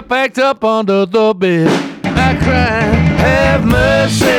packed up under the bed. I cry, have mercy.